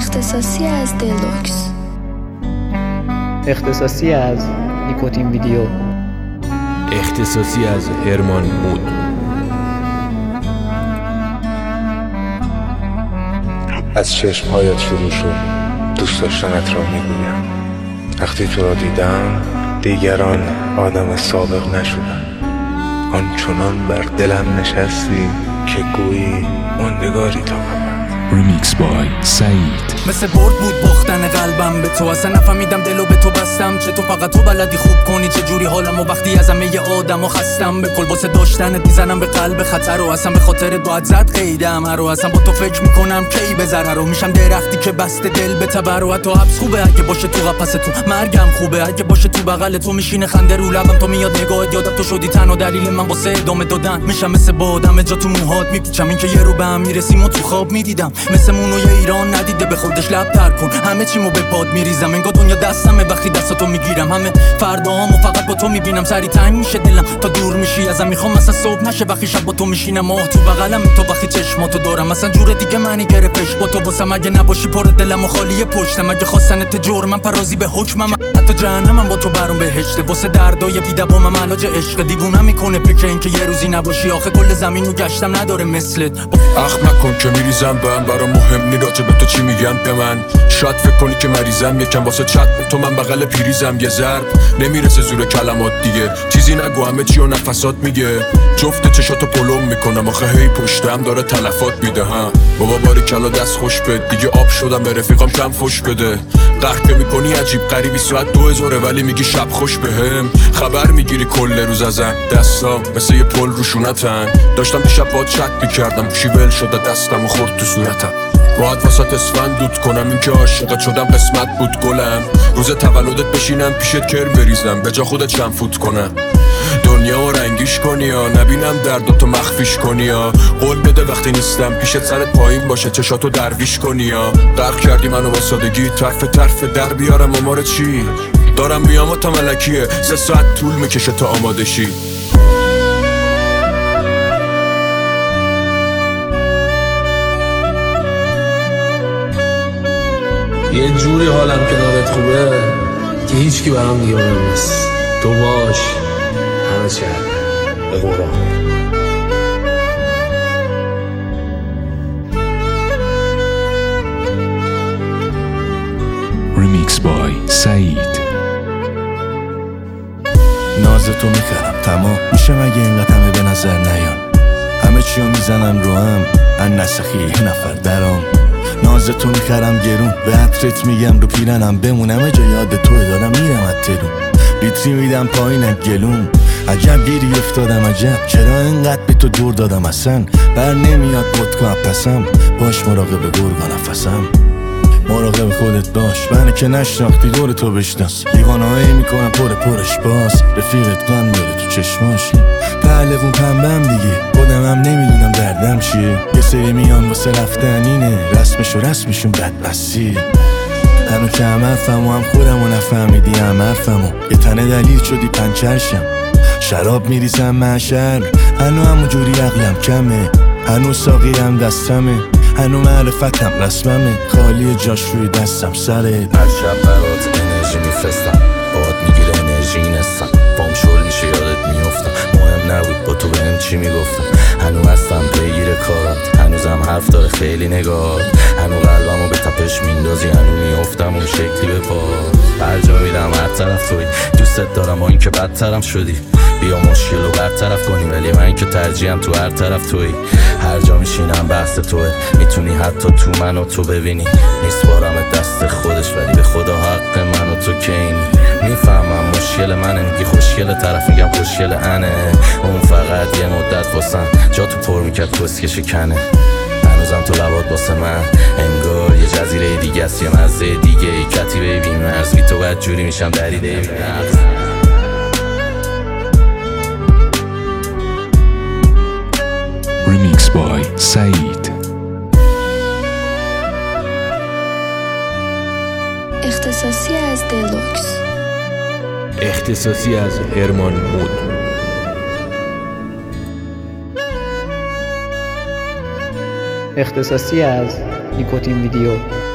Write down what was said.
اختصاصی از دلوکس. اختصاصی از نیکوتین ویدیو. اختصاصی از هرمان مود. از چشمهایت شروع شد دوست داشتنت را میگویم. وقتی تو را دیدم دیگران آدم سابق نشدم. آنچنان بر دلم نشستی که گویی ماندگاری تا ابد. ریمیکس بای سعید. مثل برد بود باختن قلبم به تو، اصلا نفهمیدم دلو به تو بستم. چه تو فقط تو بلدی خوب کنی چه جوری حالمو وقتی از همه آدمو خستم. به کل واسه داشتنت میزنم به قلب خطر و اصلا به خاطرت باید زد قیدم. هر رو اصلا با تو فکر میکنم کی به ضرر رو میشم درختی که بسته دل به تبر. و حتی حبس خوبه اگه باشه تو قفس تو، مرگم خوبه اگه باشه تو بغل تو. میشینه خنده رو لبم تو میاد نگاهت، یادم تو شدی تنها دلیل من واسه ادامه دادن. میشم مثل بادم جا تو موهات میپیچم، این که یه رو به هم میرسیم و تو خواب میدیدم. مثل مونوی ایران ندیده به خودش لب تر کن، همه چیمو به پاد میریزم. انگار دنیا دستمه وقتی دستاتو میگیرم. همه فرداهامو فقط با تو میبینم. سری تنگ میشه دلم تا دور میشی ازم. میخوام مثلا صبح نشه وقتی شب با تو میشینم. ماه تو بغلم تو وقتی چشماتو دارم. مثلا جور دیگه منی گرفتش با تو واسم. اگه نباشی پر دلم و خالی پشتم. اگه خواستنت جرمم پرازی به حکمم. حتی جهنمم با تو برام بهشته. واسه دردای بی‌دوامم علاج عشق. دیوونم میکنه فکر این که یه روزی نباشی. آخه کل زمینو گشتم نداره مثلت. اخ مکن که میریزم بهم، برام مهم نی راجع به تو چی میگن به من. شاید فکر کنی که مریضم، یکم واسه چت تو من بغل پیریزم. یه ضرب نمیرسه زور کلمات دیگه، چیزی نگو همه چی و نفسات میگه. جفت چشاتو پلم میکنم آخه هی پشتم داره تلفات میده. ها بابا باری کلا دست خوش بد دیگه. آب شدم به رفیقام کم فش بده. قهر که میکنی عجیب غریبی ساعت 2000 ولی میگی شب خوش بهم. خبر میگیری کل روز ازم، دستام مثل یه پل روشونتن. داشتم دیشب باهات چت میکردم، شیول شده دستم و خورد تو صورتم. باید واسات اسفند دود کنم، این که عاشقت شدم قسمت بود گلم. روز تولدت بشینم پیشت کرم بریزم، به جا خودت شم فوت کنم. دنیا و رنگیش کنی یا نبینم درداتو مخفیش کنی یا قول بده وقتی نیستم پیشت سرت پایین باشه چشاتو درویش کنی یا غرق کردی منو با سادگی. طرف در بیارم امار چی دارم میام و تا ملکیه 3 ساعت طول میکشه تا آماده شی. یه جوری حالم کنارت خوبه که هیچکی برام دیگه مهم نیست. تو باش همه چی هست به قرآن. ریمیکس بای سعید. نازتو میخرم تمام میشه مگه اینقدر همه به نظر نیان. همه چیو میزنم رو هم ان نسخی یه نفر درام. نازتو میخرم گرون به عطرت میگم رو پیرنم بمون. همه جا یاد توی دارم میرم اترون. بیتری میدم پایین گلوم. عجب گیری افتادم عجب چرا اینقدر بی تو دور دادم. اصلا بر نمیاد ودکا پسم. باش مراقب گرگا نفسم. مراقب خودت باش منو که نشناختی دور تو بشناس. دیوانه‌ای میکنم پرش باز. رفیقت گان میاره تو چشماش. پهلوون پنبم دیگه خودم هم نمیدونم دردم چیه. یه سری میان واسه رفتن اینه رسمشون بدبستی. هنو که هم حرفم و هم خودم و نفهمیدی هم حرفمو. یه تنه دلیل شدی پنچرشم. شراب میریزم محشر هنو همون جوری عقلم کمه. هنو ساقیم دستمه هنو معرفتم رسممه. خالی جاش روی دستم سرت. هر شب برات انرژی میفرستم، باهات میگیره انرژی نستم. پام شل میشه یادت میافتم. مهم نبود با تو بهم چی میگفتم. هنو هستم پیگیر کارت، هنوزم حرف داره خیلی نگاه. هنو قلبمو به تپش میندازی، هنو میافتم اون شکلی به پا. هر جا میرم هر طرف توی دوستت دارم و این که بدترم شدی. بیا مشکل رو برطرف کنی ولی من که ترجیحم تو هر طرف توی. هر جا میشینم بحث توه، میتونی حتی تو منو تو ببینی. نیست بارم دست خودش ولی به خدا حق منو تو کینی. میفهمم مشکل منه، میگی خوشگل طرف میگم خوشگل انه. اون فقط یه مدت واسم جا تو پر میکرد کسکش کنه. هنوزم تو لبات واسه من انگار یه جزیره دیگه است، یه مزه دیگه ای کتیبه بی مرز. بی تو بد جوری میشم دریده بی نقص. ریمیکس بای سعید. اختصاصی از دلوکس. اختصاصی از هرمان مود. اختصاصی از نیکوتین ویدیو.